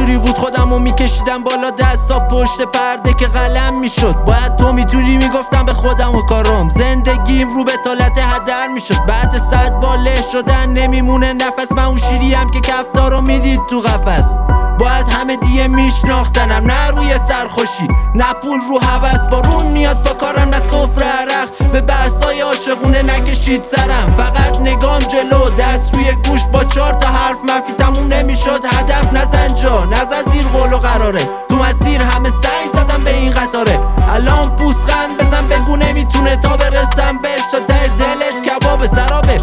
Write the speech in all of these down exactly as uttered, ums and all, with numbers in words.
جوری بود خودمو میکشیدم بالا، دستا پشت پرده که قلم میشد. باید تو میتونی میگفتم به خودم و کارم، زندگیم رو به طالت هدر میشد. بعد صد باله شدن نمیمونه نفس، من اون شیریم که کفتارو میدید تو قفس. باید همه دیگه میشناختنم، نه روی سرخوشی نه پول رو هوس. بارون میاد با کارم نه سفره عرق، به بحثای عاشقونه نکشید سرم. فقط نگام جلو دست روی گوش، با چهار تا حرف منفی تموم نمیشد. هدف نزن جا نزن زیر قول و قراره، تو مسیر همه سعی زدم به این قطاره. الان پوسخند بزن بگو نمیتونه تا برسم بهش، تا ته دلت کباب سرابه.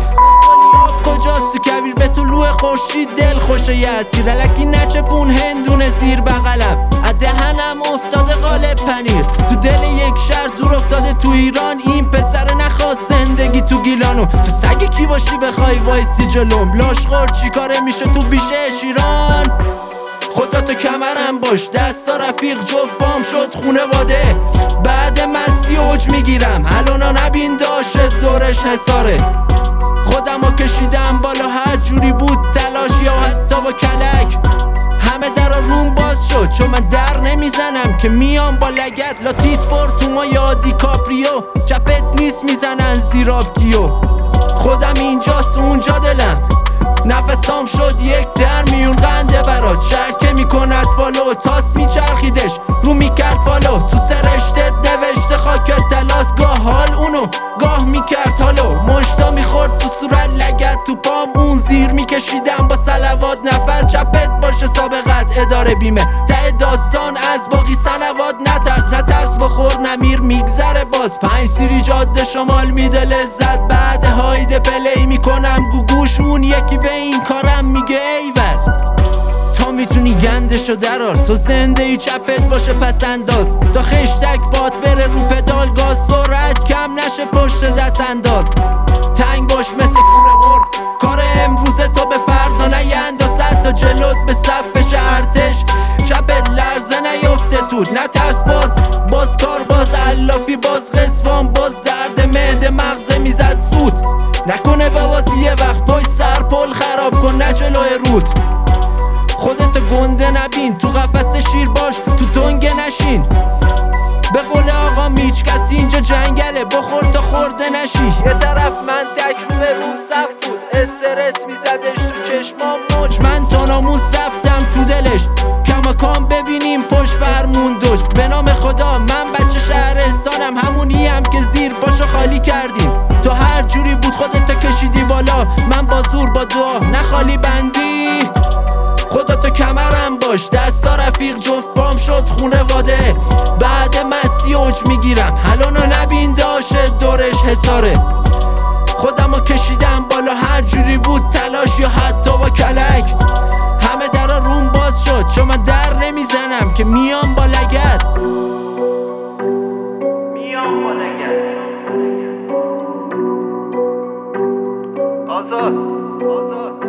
کجاست تو کویر به طلوع خورشید دل خوشه یه اسیر، الکی نچپون هندونه زیر بغلم. دهنم افتاده قالب پنیر، تو دل یک شهر دور افتاده تو ایران. این پسر نخواست زندگی تو گیلانو، تو سگ کی باشی بخوای وایسی جلوم؟ لاشخور چی کاره میشه تو بیشه شیران؟ خدا تو کمرم باش، دستا رفیق جفت بام شد خونواده. بعد مستی اوج میگیرم، الانو نبین داشت دورش حساره. خودمو کشیدم بالا هر جوری بود تلاش، یا حتی با کلک. همه درا روم باز شد چون من در نمیزنم که میام با لگت. لاتیت بر تو ما یا دیکاپریو، چپت نیست میزنن زیراب گیو. خودم اینجاست اونجا دلم، نفسام شد یک در میون قنده برات. شرکه میکند فالو تاس میچرخیدش رو میکرد فالو، تو سرشتت نوشته خاکت تلاس. گاه حال اونو گاه میکرد حالو، مشتا میخورد تو صورت لگت تو پام. اون زیر میکشیدم با صلوات نفس، چپت باشه سابقت اداره بیمه. ته داستان از باقی سنوات نترس نترس بخور نمیر میگذره باز. پنج سیری جاده شمال میده لذت، بعد هایده پلی میکنم گوگوش. اون یکی به این کارم میگه ایول، تا میتونی گندشو درار. تو زنده ای چپت باشه پس انداز، تا خشتک باد بره رو پدال گاز. سرعت کم نشه پشت دست انداز، تنگ باش مثل کونه مرغ. کار امروز تو به فردا نیندازد، تا جلوت به صف بشه ارتش. چپت لرزه نیفته توت نترس باز، باز کار باز علافی باز قصفان باز. درد معده مغزه میزد سود، نکنه بابا یه وقت پای سر پل خراب کن نه جلوی رود. خودتو گنده نبین، تو قفس شیر باش تو دنگه نشین. به قول آقا میچ کسی اینجا جنگله، بخور تا خورده نشی. یه طرف من تکرومه روم صف بود، استرس میزدش تو چشمام موج. من تا ناموس رفتم تو دلش، کماکان ببینیم پشت فرمون دوش. به نام خدا من بچه شهرستانم، همونیم که زیر پاشو خالی کردیم. تو هر جوری بود خودتو کشیدی بالا، من با زور با دعا نه خالی بندی. خدا تو کمرم باش، دستا رفیق جفت بام شد خونواده. بعد مستی اوج میگیرم، الانو نبین داشت دورش حساره. خودمو کشیدم بالا هر جوری بود تلاش، یا حتی با کلک. همه درا روم باز شد چون من در نمیزنم که میام با لگت. میام با لگت. آزاد آزاد